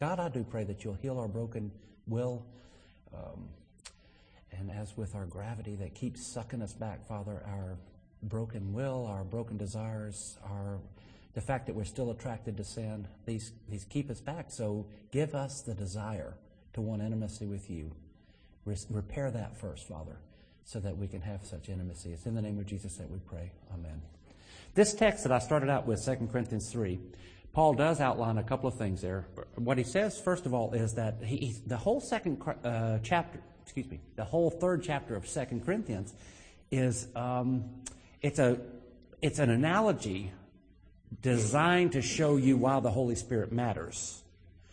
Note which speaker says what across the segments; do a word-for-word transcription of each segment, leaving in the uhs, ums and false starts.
Speaker 1: God, I do pray that you'll heal our broken will. Um, and as with our gravity that keeps sucking us back, Father, our broken will, our broken desires, our the fact that we're still attracted to sin, these, these keep us back. So give us the desire to want intimacy with you. Re- repair that first, Father, so that we can have such intimacy. It's in the name of Jesus that we pray. Amen. This text that I started out with, Second Corinthians three, Paul does outline a couple of things there. What he says, first of all, is that he, he, the whole second uh, chapter, excuse me, the whole third chapter of Second Corinthians is um, it's a it's an analogy designed to show you why the Holy Spirit matters.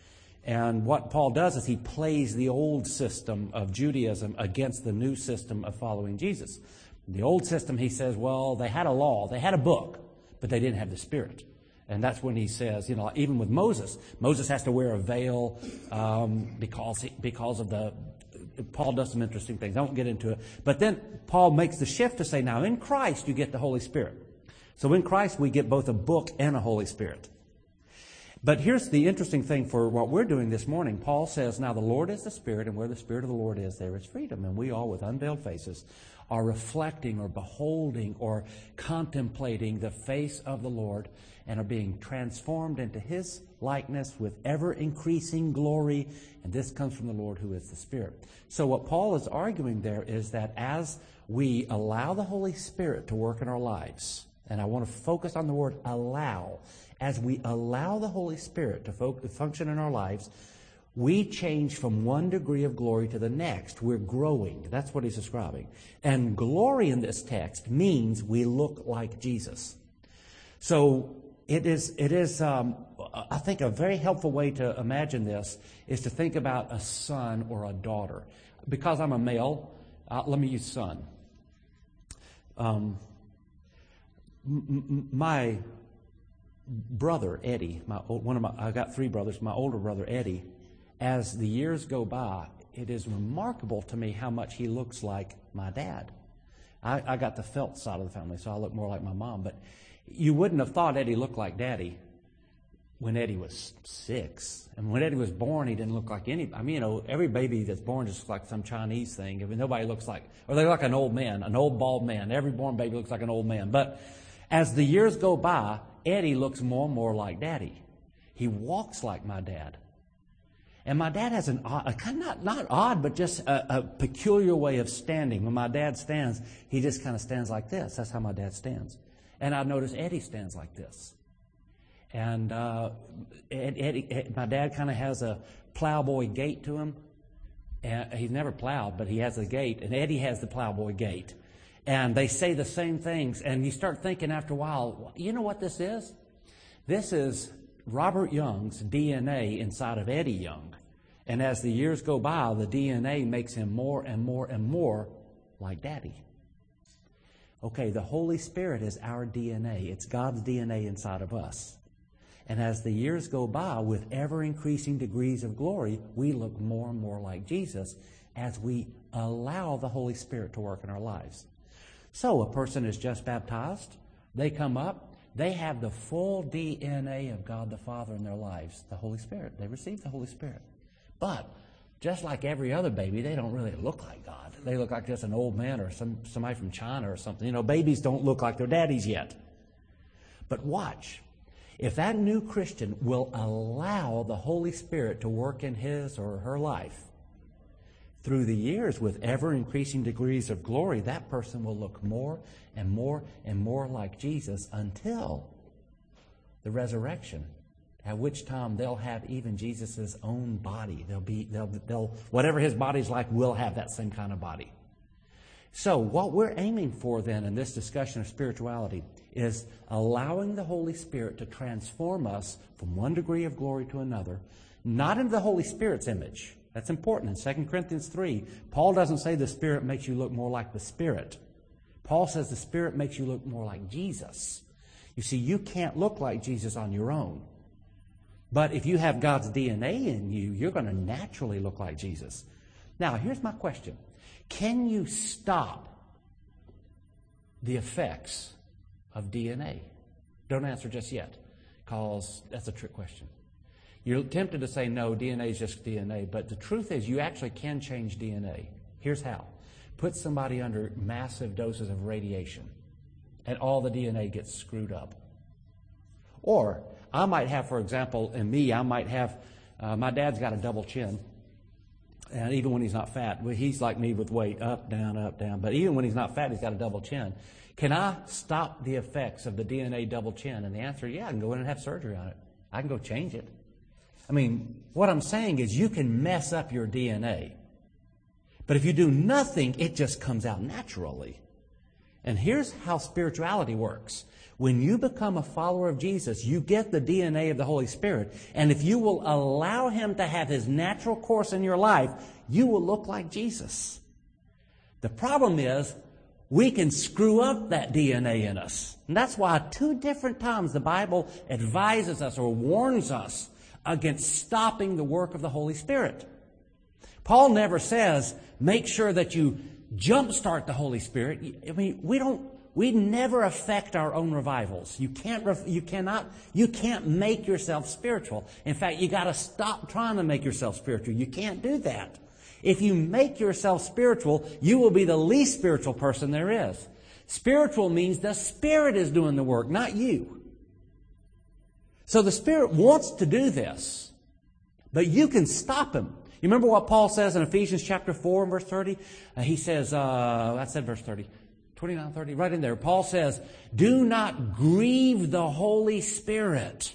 Speaker 1: And what Paul does is he plays the old system of Judaism against the new system of following Jesus. The old system, he says, well, they had a law, they had a book, but they didn't have the Spirit. And that's when he says, you know, even with Moses, Moses has to wear a veil um, because he, because of the, Paul does some interesting things. I won't get into it. But then Paul makes the shift to say, now in Christ you get the Holy Spirit. So in Christ we get both a book and a Holy Spirit. But here's the interesting thing for what we're doing this morning. Paul says, now the Lord is the Spirit, and where the Spirit of the Lord is, there is freedom. And we all, with unveiled faces, are reflecting or beholding or contemplating the face of the Lord and are being transformed into His likeness with ever-increasing glory. And this comes from the Lord who is the Spirit. So what Paul is arguing there is that as we allow the Holy Spirit to work in our lives, and I want to focus on the word allow, as we allow the Holy Spirit to fo- function in our lives, we change from one degree of glory to the next. We're growing. That's what he's describing. And glory in this text means we look like Jesus. So it is, it is um, I think, a very helpful way to imagine this is to think about a son or a daughter. Because I'm a male, uh, let me use son. Um, m- m- my brother, Eddie, my, one of my, I got three brothers, my older brother, Eddie, as the years go by, it is remarkable to me how much he looks like my dad. I, I got the Felt side of the family, so I look more like my mom. But you wouldn't have thought Eddie looked like Daddy when Eddie was six. And when Eddie was born, he didn't look like any. I mean, you know, every baby that's born just looks like some Chinese thing. I mean, nobody looks like, or they look like an old man, an old bald man. Every born baby looks like an old man. But as the years go by, Eddie looks more and more like Daddy. He walks like my dad. And my dad has an odd, a kind of not, not odd, but just a, a peculiar way of standing. When my dad stands, he just kind of stands like this. That's how my dad stands. And I notice Eddie stands like this. And uh, Eddie, Eddie, my dad kind of has a plowboy gait to him. And he's never plowed, but he has a gait. And Eddie has the plowboy gait. And they say the same things. And you start thinking after a while, you know what this is? This is Robert Young's D N A inside of Eddie Young. And as the years go by, the D N A makes him more and more and more like Daddy. Okay, the Holy Spirit is our D N A. It's God's D N A inside of us. And as the years go by, with ever-increasing degrees of glory, we look more and more like Jesus as we allow the Holy Spirit to work in our lives. So a person is just baptized. They come up. They have the full D N A of God the Father in their lives, the Holy Spirit. They receive the Holy Spirit. But just like every other baby, they don't really look like God. They look like just an old man or some somebody from China or something. You know, babies don't look like their daddies yet. But watch. If that new Christian will allow the Holy Spirit to work in his or her life, through the years, with ever-increasing degrees of glory, that person will look more and more and more like Jesus until the resurrection, at which time they'll have even Jesus' own body. They'll be, they'll, they'll, whatever his body's like, will have that same kind of body. So what we're aiming for then in this discussion of spirituality is allowing the Holy Spirit to transform us from one degree of glory to another, not into the Holy Spirit's image. That's important. In Second Corinthians three, Paul doesn't say the Spirit makes you look more like the Spirit. Paul says the Spirit makes you look more like Jesus. You see, you can't look like Jesus on your own. But if you have God's D N A in you, you're going to naturally look like Jesus. Now, here's my question. Can you stop the effects of D N A? Don't answer just yet, because that's a trick question. You're tempted to say, no, D N A is just D N A. But the truth is, you actually can change D N A. Here's how. Put somebody under massive doses of radiation, and all the D N A gets screwed up. Or, I might have, for example, in me, I might have, uh, my dad's got a double chin. And even when he's not fat, he's like me with weight, up, down, up, down. But even when he's not fat, he's got a double chin. Can I stop the effects of the D N A double chin? And the answer, yeah, I can go in and have surgery on it. I can go change it. I mean, what I'm saying is you can mess up your D N A. But if you do nothing, it just comes out naturally. And here's how spirituality works. When you become a follower of Jesus, you get the D N A of the Holy Spirit. And if you will allow Him to have His natural course in your life, you will look like Jesus. The problem is, we can screw up that D N A in us. And that's why two different times the Bible advises us or warns us against stopping the work of the Holy Spirit. Paul never says, make sure that you jumpstart the Holy Spirit. I mean, we don't, we never affect our own revivals. You can't, you cannot, you can't make yourself spiritual. In fact, you got to stop trying to make yourself spiritual. You can't do that. If you make yourself spiritual, you will be the least spiritual person there is. Spiritual means the Spirit is doing the work, not you. So the Spirit wants to do this, but you can stop Him. You remember what Paul says in Ephesians chapter four and verse thirty? Uh, he says, uh, I said verse thirty, twenty-nine, thirty, right in there. Paul says, do not grieve the Holy Spirit.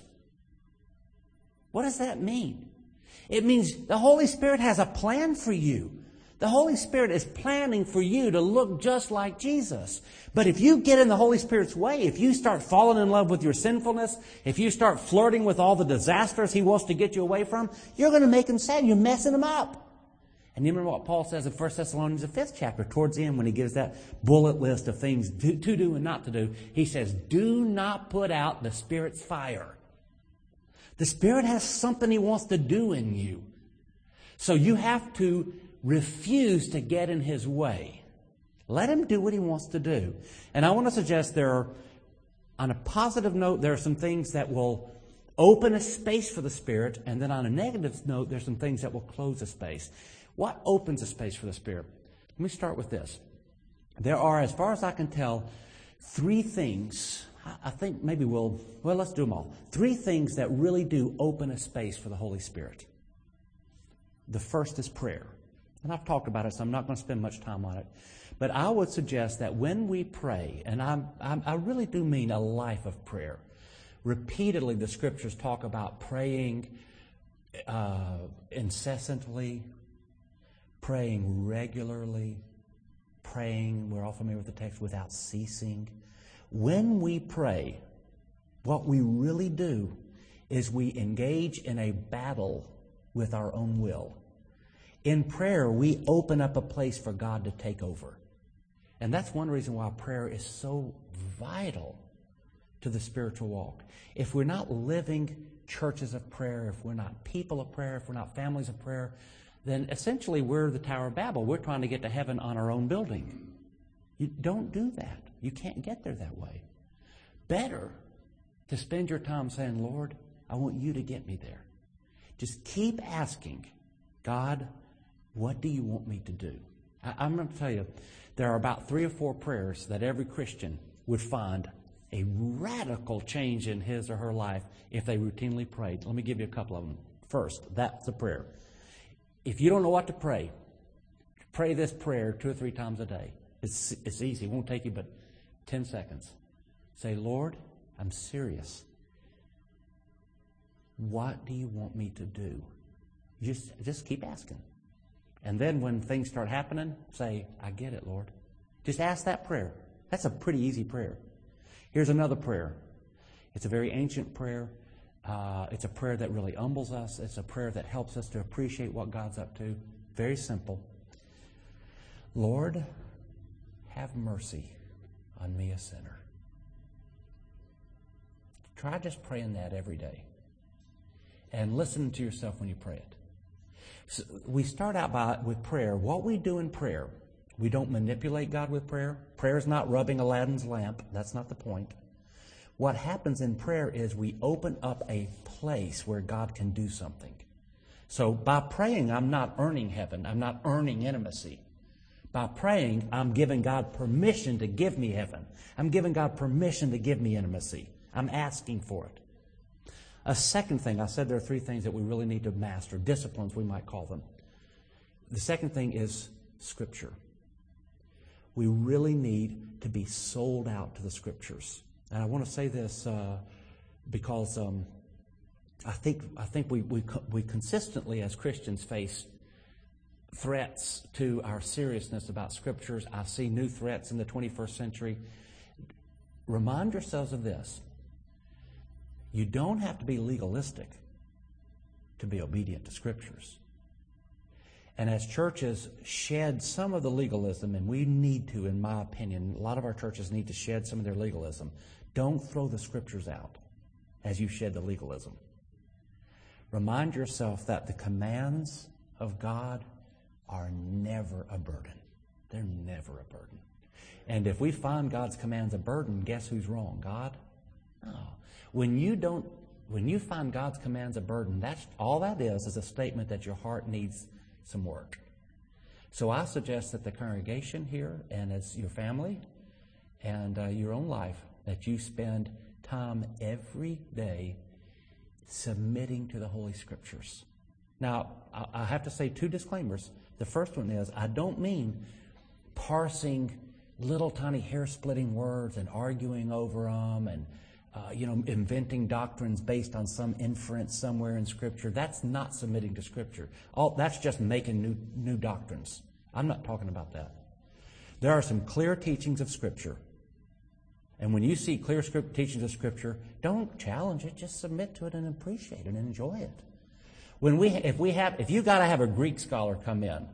Speaker 1: What does that mean? It means the Holy Spirit has a plan for you. The Holy Spirit is planning for you to look just like Jesus. But if you get in the Holy Spirit's way, if you start falling in love with your sinfulness, if you start flirting with all the disasters He wants to get you away from, you're going to make Him sad. You're messing Him up. And you remember what Paul says in First Thessalonians, the fifth chapter, towards the end, when he gives that bullet list of things to, to do and not to do. He says, do not put out the Spirit's fire. The Spirit has something He wants to do in you. So you have to refuse to get in His way. Let Him do what He wants to do. And I want to suggest there are, on a positive note, there are some things that will open a space for the Spirit, and then on a negative note, there's some things that will close a space. What opens a space for the Spirit? Let me start with this. There are, as far as I can tell, three things. I think maybe we'll, well, let's do them all. Three things that really do open a space for the Holy Spirit. The first is prayer. And I've talked about it, so I'm not going to spend much time on it. But I would suggest that when we pray, and I'm, I'm, I really do mean a life of prayer. Repeatedly, the Scriptures talk about praying uh, incessantly, praying regularly, praying, we're all familiar with the text, without ceasing. When we pray, what we really do is we engage in a battle with our own will. In prayer, we open up a place for God to take over. And that's one reason why prayer is so vital to the spiritual walk. If we're not living churches of prayer, if we're not people of prayer, if we're not families of prayer, then essentially we're the Tower of Babel. We're trying to get to heaven on our own building. You don't do that. You can't get there that way. Better to spend your time saying, Lord, I want you to get me there. Just keep asking, God, what do you want me to do? I, I'm going to tell you, there are about three or four prayers that every Christian would find a radical change in his or her life if they routinely prayed. Let me give you a couple of them. First, that's the prayer. If you don't know what to pray, pray this prayer two or three times a day. It's, it's easy. It won't take you but ten seconds. Say, Lord, I'm serious. What do you want me to do? Just, just keep asking. And then when things start happening, say, I get it, Lord. Just ask that prayer. That's a pretty easy prayer. Here's another prayer. It's a very ancient prayer. Uh, it's a prayer that really humbles us. It's a prayer that helps us to appreciate what God's up to. Very simple. Lord, have mercy on me, a sinner. Try just praying that every day. And listen to yourself when you pray it. So we start out by with prayer. What we do in prayer, we don't manipulate God with prayer. Prayer is not rubbing Aladdin's lamp. That's not the point. What happens in prayer is we open up a place where God can do something. So by praying, I'm not earning heaven. I'm not earning intimacy. By praying, I'm giving God permission to give me heaven. I'm giving God permission to give me intimacy. I'm asking for it. A second thing, I said there are three things that we really need to master, disciplines we might call them. The second thing is Scripture. We really need to be sold out to the Scriptures. And I want to say this uh, because um, I think I think we, we we consistently as Christians face threats to our seriousness about Scriptures. I see new threats in the twenty-first century. Remind yourselves of this. You don't have to be legalistic to be obedient to Scriptures. And as churches shed some of the legalism, and we need to, in my opinion, a lot of our churches need to shed some of their legalism. Don't throw the Scriptures out as you shed the legalism. Remind yourself that the commands of God are never a burden. They're never a burden. And if we find God's commands a burden, guess who's wrong? God? No. When you don't, when you find God's commands a burden, that's all that is, is a statement that your heart needs some work. So I suggest that the congregation here and as your family and uh, your own life, that you spend time every day submitting to the Holy Scriptures. Now, I, I have to say two disclaimers. The first one is, I don't mean parsing little tiny hair-splitting words and arguing over them and Uh, you know, inventing doctrines based on some inference somewhere in Scripture. That's not submitting to Scripture. All that's just making new new doctrines. I'm not talking about that. There are some clear teachings of Scripture. And when you see clear script, teachings of Scripture, don't challenge it. Just submit to it and appreciate it and enjoy it. When we, if we have, if you got to have a Greek scholar come in,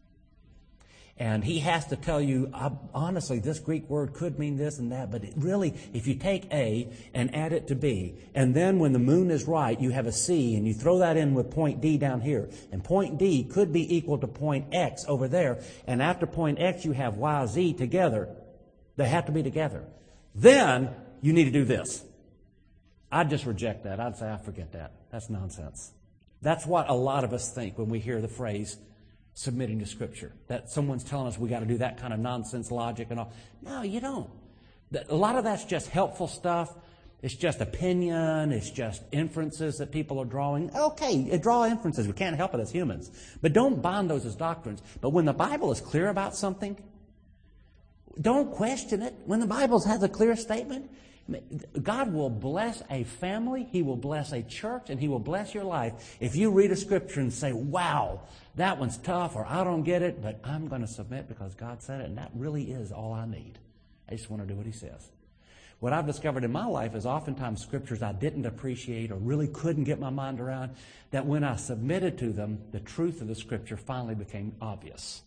Speaker 1: and he has to tell you, honestly, this Greek word could mean this and that, but it really, if you take A and add it to B, and then when the moon is right, you have a C, and you throw that in with point D down here, and point D could be equal to point X over there, and after point X you have Y, Z together. They have to be together. Then you need to do this. I'd just reject that. I'd say, I forget that. That's nonsense. That's what a lot of us think when we hear the phrase submitting to Scripture. That someone's telling us we got to do that kind of nonsense logic and all. No, you don't. A lot of that's just helpful stuff. It's just opinion. It's just inferences that people are drawing. Okay, draw inferences. We can't help it as humans. But don't bond those as doctrines. But when the Bible is clear about something, don't question it. When the Bible has a clear statement, God will bless a family, He will bless a church, and He will bless your life if you read a Scripture and say, wow, that one's tough, or I don't get it, but I'm going to submit because God said it, and that really is all I need. I just want to do what He says. What I've discovered in my life is oftentimes Scriptures I didn't appreciate or really couldn't get my mind around, that when I submitted to them, the truth of the Scripture finally became obvious.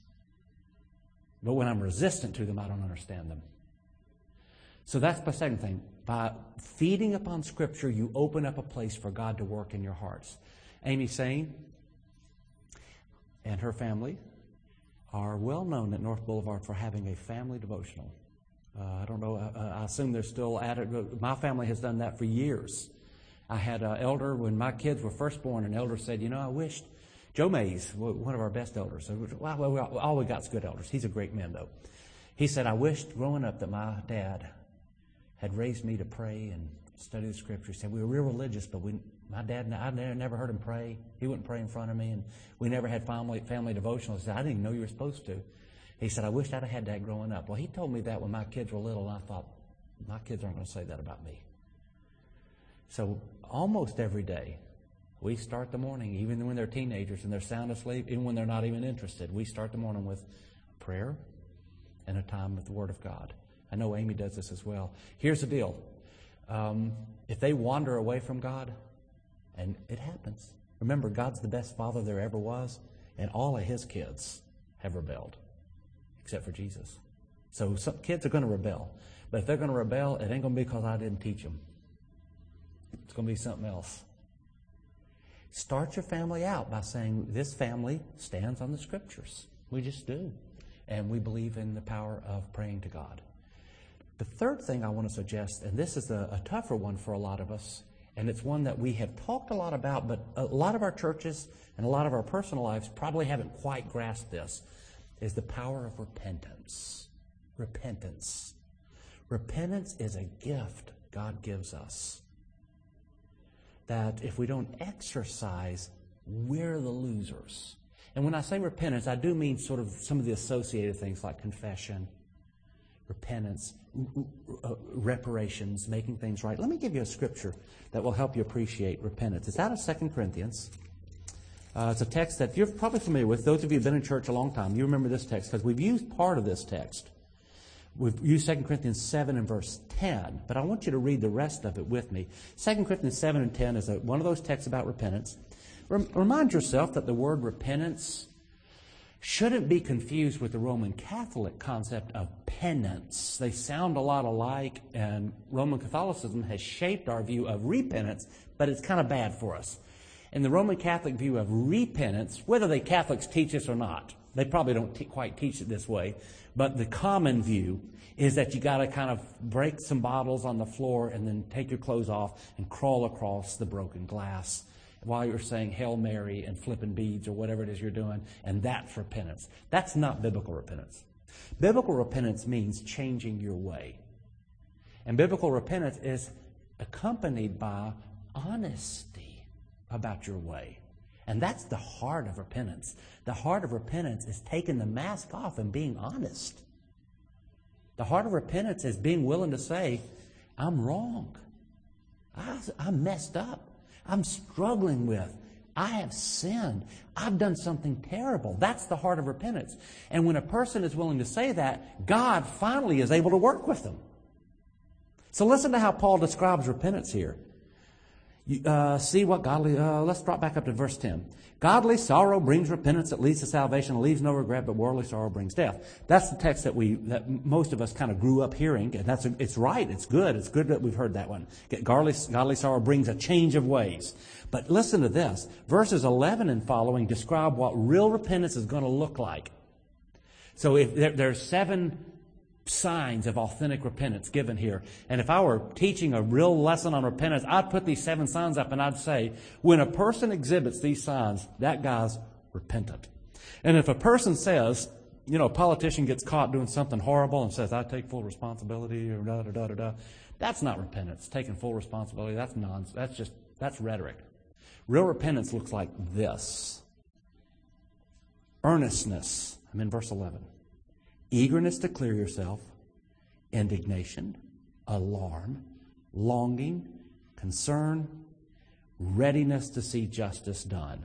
Speaker 1: But when I'm resistant to them, I don't understand them. So that's the second thing. By feeding upon Scripture, you open up a place for God to work in your hearts. Amy Sane and her family are well known at North Boulevard for having a family devotional. Uh, I don't know, I, I assume they're still at it. My family has done that for years. I had an elder, when my kids were first born, an elder said, you know, I wished, Joe Mays, one of our best elders, well, well, all we got is good elders. He's a great man, though. He said, I wished growing up that my dad had raised me to pray and study the Scripture. He said, we were real religious, but we, my dad, I never heard him pray. He wouldn't pray in front of me, and we never had family, family devotional. He said, I didn't even know you were supposed to. He said, I wished I'd have had that growing up. Well, he told me that when my kids were little, and I thought, my kids aren't going to say that about me. So almost every day, we start the morning, even when they're teenagers and they're sound asleep, even when they're not even interested, we start the morning with prayer and a time with the Word of God. I know Amy does this as well. Here's the deal. Um, if they wander away from God, and it happens. Remember, God's the best father there ever was, and all of His kids have rebelled, except for Jesus. So some kids are going to rebel. But if they're going to rebel, it ain't going to be because I didn't teach them. It's going to be something else. Start your family out by saying, this family stands on the Scriptures. We just do. And we believe in the power of praying to God. The third thing I want to suggest, and this is a, a tougher one for a lot of us, and it's one that we have talked a lot about, but a lot of our churches and a lot of our personal lives probably haven't quite grasped this, is the power of repentance. Repentance. Repentance is a gift God gives us that if we don't exercise, we're the losers. And when I say repentance, I do mean sort of some of the associated things like confession, repentance, uh, reparations, making things right. Let me give you a scripture that will help you appreciate repentance. It's out of Second Corinthians. Uh, it's a text that you're probably familiar with. Those of you who have been in church a long time, you remember this text because we've used part of this text. We've used Second Corinthians seven and verse ten, but I want you to read the rest of it with me. Second Corinthians seven and ten is a, one of those texts about repentance. Rem- remind yourself that the word repentance shouldn't be confused with the Roman Catholic concept of penance. They sound a lot alike, and Roman Catholicism has shaped our view of repentance, but it's kind of bad for us. In the Roman Catholic view of repentance, whether the Catholics teach this or not, they probably don't t- quite teach it this way, but the common view is that you got to kind of break some bottles on the floor and then take your clothes off and crawl across the broken glass while you're saying Hail Mary and flipping beads or whatever it is you're doing, and that's repentance. That's not biblical repentance. Biblical repentance means changing your way. And biblical repentance is accompanied by honesty about your way. And that's the heart of repentance. The heart of repentance is taking the mask off and being honest. The heart of repentance is being willing to say, I'm wrong. I, I'm messed up. I'm struggling with. I have sinned. I've done something terrible. That's the heart of repentance. And when a person is willing to say that, God finally is able to work with them. So listen to how Paul describes repentance here. You, uh, see what godly, uh, let's drop back up to verse ten. Godly sorrow brings repentance that leads to salvation, leaves no regret, but worldly sorrow brings death. That's the text that we, that most of us kind of grew up hearing, and that's, it's right, it's good, it's good that we've heard that one. Godly, godly sorrow brings a change of ways. But listen to this, verses eleven and following describe what real repentance is going to look like. So if there, there are seven signs of authentic repentance given here. And if I were teaching a real lesson on repentance, I'd put these seven signs up and I'd say, when a person exhibits these signs, that guy's repentant. And if a person says, you know, a politician gets caught doing something horrible and says, I take full responsibility, or da da da da da, that's not repentance. Taking full responsibility, that's nonsense. That's just, that's rhetoric. Real repentance looks like this. Earnestness. I'm in verse eleven. Eagerness to clear yourself, indignation, alarm, longing, concern, readiness to see justice done.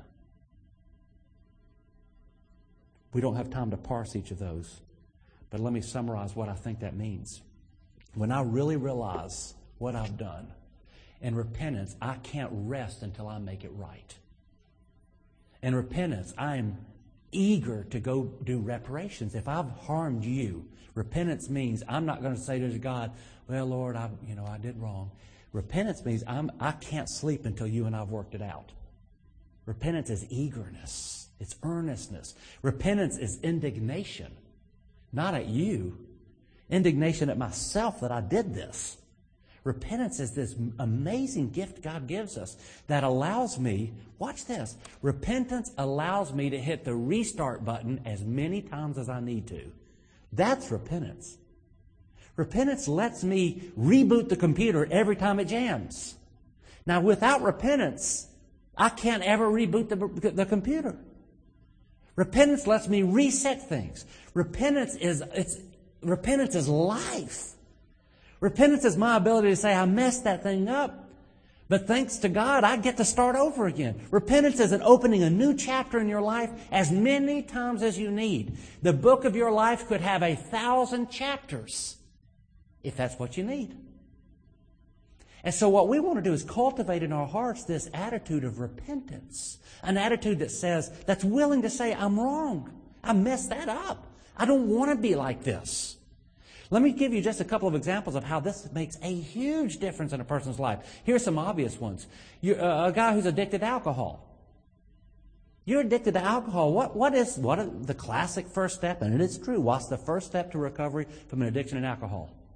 Speaker 1: We don't have time to parse each of those, but let me summarize what I think that means. When I really realize what I've done, in repentance, I can't rest until I make it right. In repentance, I am eager to go do reparations. If I've harmed you, repentance means I'm not going to say to God, well, Lord, I, you know, I did wrong. Repentance means I'm, I can't sleep until you and I've worked it out. Repentance is eagerness. It's earnestness. Repentance is indignation, not at you. Indignation at myself that I did this. Repentance is this amazing gift God gives us that allows me, watch this, repentance allows me to hit the restart button as many times as I need to. That's repentance. Repentance lets me reboot the computer every time it jams. Now, without repentance, I can't ever reboot the, the computer. Repentance lets me reset things. Repentance is, it's, repentance is life. Repentance is my ability to say, I messed that thing up, but thanks to God, I get to start over again. Repentance is an opening a new chapter in your life as many times as you need. The book of your life could have a thousand chapters if that's what you need. And so what we want to do is cultivate in our hearts this attitude of repentance, an attitude that says, that's willing to say, I'm wrong. I messed that up. I don't want to be like this. Let me give you just a couple of examples of how this makes a huge difference in a person's life. Here's some obvious ones. You're, uh, a guy who's addicted to alcohol. You're addicted to alcohol. What, what is what is the classic first step? And it is true. What's the first step to recovery from an addiction in alcohol?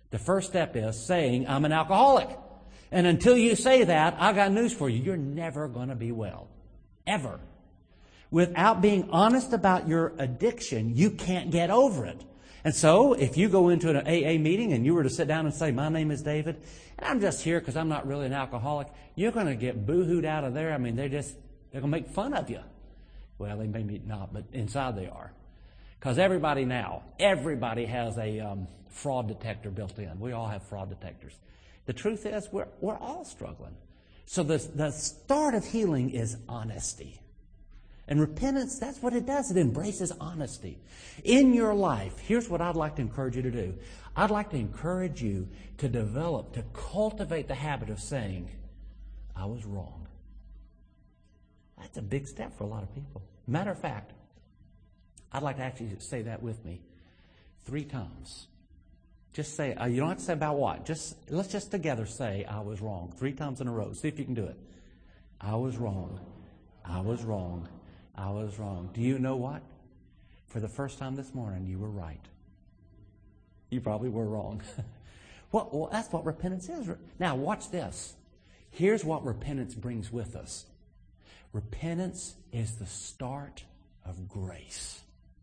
Speaker 1: The first step is saying, I'm an alcoholic. And until you say that, I got news for you. You're never going to be well. Ever. Without being honest about your addiction, you can't get over it. And so, if you go into an A A meeting and you were to sit down and say, my name is David, and I'm just here because I'm not really an alcoholic, you're going to get boo-hooed out of there. I mean, they're just, they're going to make fun of you. Well, they may not, but inside they are. Because everybody now, everybody has a um, fraud detector built in. We all have fraud detectors. The truth is, we're, we're all struggling. So the, the start of healing is honesty. And repentance, that's what it does. It embraces honesty. In your life, here's what I'd like to encourage you to do. I'd like to encourage you to develop, to cultivate the habit of saying, I was wrong. That's a big step for a lot of people. Matter of fact, I'd like to actually say that with me three times. Just say, uh, you don't have to say about what. Just let's just together say, I was wrong. Three times in a row. See if you can do it. I was wrong. I was wrong. I was wrong. Do you know what? For the first time this morning, you were right. You probably were wrong. well, well, that's what repentance is. Now, watch this. Here's what repentance brings with us. Repentance is the start of grace.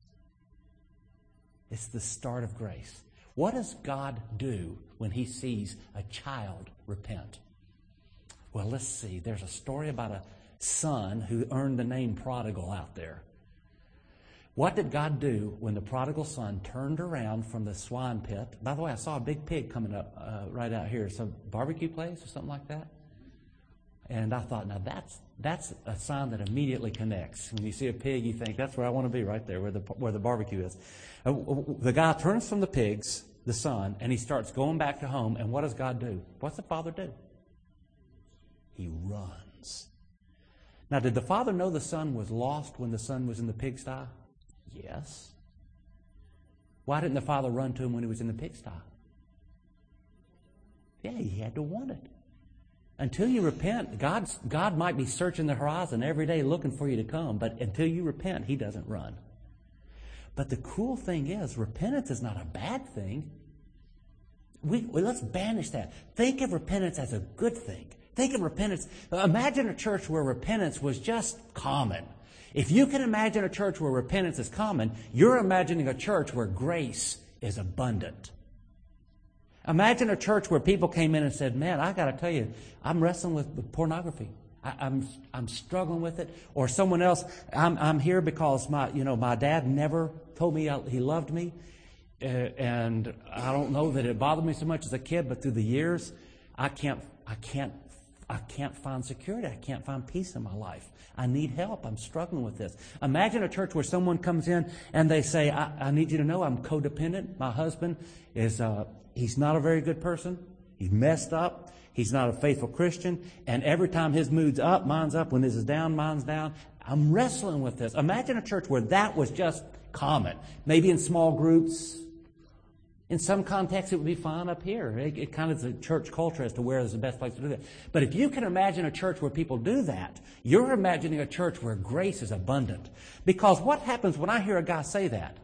Speaker 1: It's the start of grace. What does God do when He sees a child repent? Well, let's see. There's a story about a son who earned the name prodigal out there. What did God do when the prodigal son turned around from the swine pit? By the way, I saw a big pig coming up uh, right out here. Some barbecue place or something like that. And I thought, now that's that's a sign that immediately connects. When you see a pig, you think, that's where I want to be, right there, where the where the barbecue is. Uh, the guy turns from the pigs, the son, and he starts going back to home. And what does God do? What's the father do? He runs. Now, did the father know the son was lost when the son was in the pigsty? Yes. Why didn't the father run to him when he was in the pigsty? Yeah, he had to want it. Until you repent, God's, God might be searching the horizon every day looking for you to come, but until you repent, He doesn't run. But the cool thing is, repentance is not a bad thing. We, well, let's banish that. Think of repentance as a good thing. Think of repentance. Imagine a church where repentance was just common. If you can imagine a church where repentance is common, you're imagining a church where grace is abundant. Imagine a church where people came in and said, man, I got to tell you, I'm wrestling with, with pornography. I, I'm I'm struggling with it. Or someone else, I'm I'm here because my you know my dad never told me I, he loved me, uh, and I don't know that it bothered me so much as a kid, but through the years, I can't I can't I can't find security. I can't find peace in my life. I need help. I'm struggling with this. Imagine a church where someone comes in and they say, I, I need you to know I'm codependent. My husband is uh, he's not a very good person. He's messed up. He's not a faithful Christian. And every time his mood's up, mine's up. When this is down, mine's down. I'm wrestling with this. Imagine a church where that was just common. Maybe in small groups. In some contexts, it would be fine up here. It, it kind of is a church culture as to where is the best place to do that. But if you can imagine a church where people do that, you're imagining a church where grace is abundant. Because what happens when I hear a guy say that?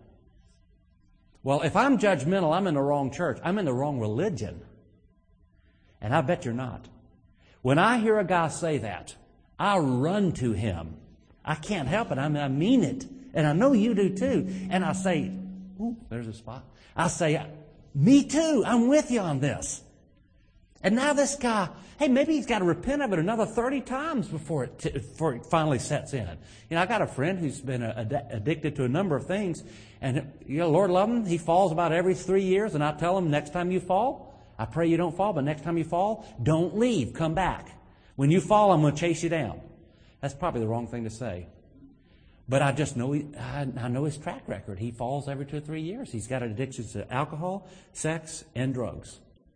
Speaker 1: Well, if I'm judgmental, I'm in the wrong church. I'm in the wrong religion. And I bet you're not. When I hear a guy say that, I run to him. I can't help it. I mean, I mean it. And I know you do too. And I say, ooh, there's a spot. I say, me too. I'm with you on this. And now this guy, hey, maybe he's got to repent of it another thirty times before it, t- before it finally sets in. You know, I got a friend who's been a, a, addicted to a number of things. And, you know, Lord love him, he falls about every three years. And I tell him, next time you fall, I pray you don't fall, but next time you fall, don't leave. Come back. When you fall, I'm going to chase you down. That's probably the wrong thing to say. But I just know he, I, I know his track record. He falls every two or three years. He's got addictions to alcohol, sex, and drugs.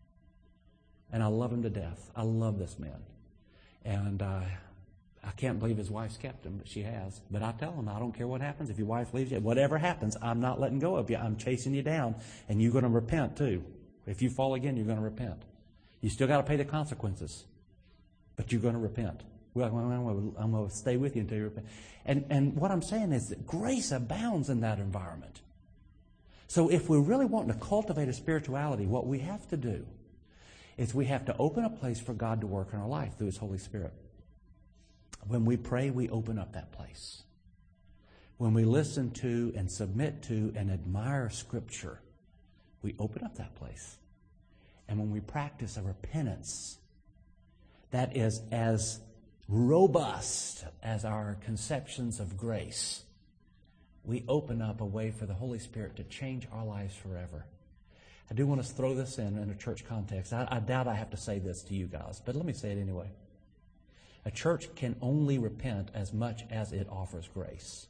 Speaker 1: And I love him to death. I love this man. And uh, I can't believe his wife's kept him, but she has. But I tell him, I don't care what happens. If your wife leaves you, whatever happens, I'm not letting go of you. I'm chasing you down, and you're going to repent too. If you fall again, you're going to repent. You still got to pay the consequences, but you're going to repent. Well, I'm going to stay with you until you repent. And, and what I'm saying is that grace abounds in that environment. So if we're really wanting to cultivate a spirituality, what we have to do is we have to open a place for God to work in our life through His Holy Spirit. When we pray, we open up that place. When we listen to and submit to and admire Scripture, we open up that place. And when we practice a repentance that is as robust as our conceptions of grace, we open up a way for the Holy Spirit to change our lives forever. I do want to throw this in in a church context. I, I doubt I have to say this to you guys, but let me say it anyway. A church can only repent as much as it offers grace.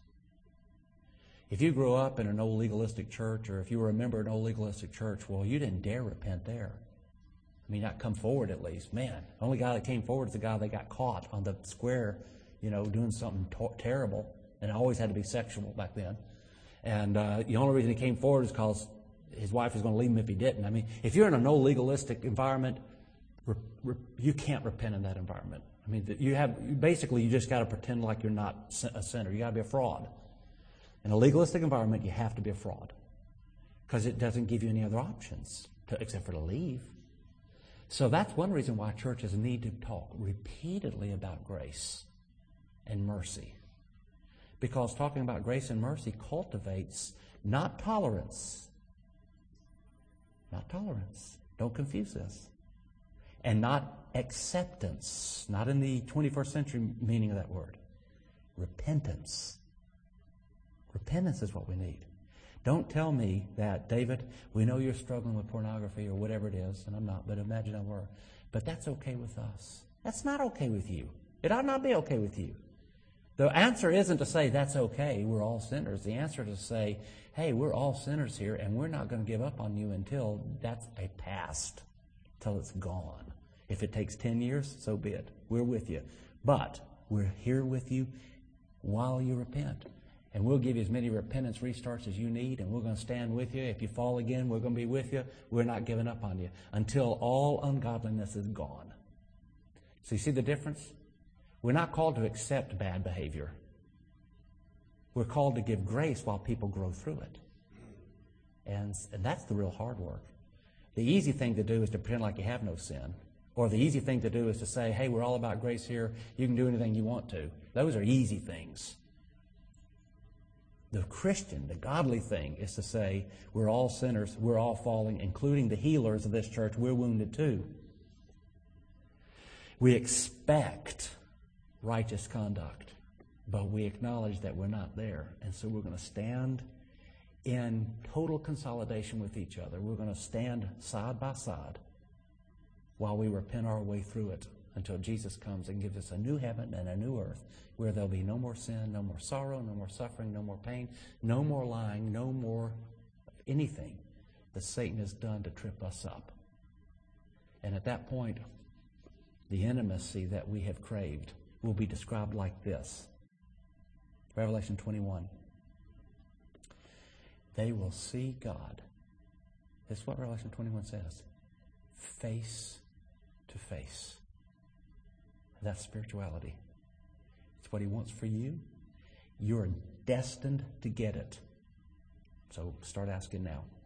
Speaker 1: If you grew up in an old legalistic church, or if you were a member of an old legalistic church, well, you didn't dare repent there. I mean, not come forward at least. Man, the only guy that came forward is the guy that got caught on the square, you know, doing something to- terrible. And it always had to be sexual back then. And uh, the only reason he came forward is because his wife was going to leave him if he didn't. I mean, if you're in a no legalistic environment, re- re- you can't repent in that environment. I mean, you have basically you just got to pretend like you're not a sinner. You got to be a fraud. In a legalistic environment, you have to be a fraud because it doesn't give you any other options to, except for to leave. So that's one reason why churches need to talk repeatedly about grace and mercy. Because talking about grace and mercy cultivates not tolerance, not tolerance, don't confuse this, and not acceptance, not in the twenty-first century meaning of that word, repentance. Repentance is what we need. Don't tell me that, David, we know you're struggling with pornography or whatever it is, and I'm not, but imagine I were. But that's okay with us. That's not okay with you. It ought not be okay with you. The answer isn't to say that's okay, we're all sinners. The answer is to say, hey, we're all sinners here, and we're not going to give up on you until that's a past, till it's gone. If it takes ten years, so be it. We're with you. But we're here with you while you repent. And we'll give you as many repentance restarts as you need, and we're going to stand with you. If you fall again, we're going to be with you. We're not giving up on you until all ungodliness is gone. So you see the difference? We're not called to accept bad behavior. We're called to give grace while people grow through it. And, and that's the real hard work. The easy thing to do is to pretend like you have no sin. Or the easy thing to do is to say, hey, we're all about grace here. You can do anything you want to. Those are easy things. The Christian, the godly thing is to say, we're all sinners, we're all falling, including the healers of this church. We're wounded too. We expect righteous conduct, but we acknowledge that we're not there. And so we're going to stand in total consolidation with each other. We're going to stand side by side while we repent our way through it until Jesus comes and gives us a new heaven and a new earth where there'll be no more sin, no more sorrow, no more suffering, no more pain, no more lying, no more anything that Satan has done to trip us up. And at that point, the intimacy that we have craved will be described like this. Revelation twenty-one. They will see God. This is what Revelation twenty-one says. Face to face. That's spirituality. It's what He wants for you. You're destined to get it. So start asking now.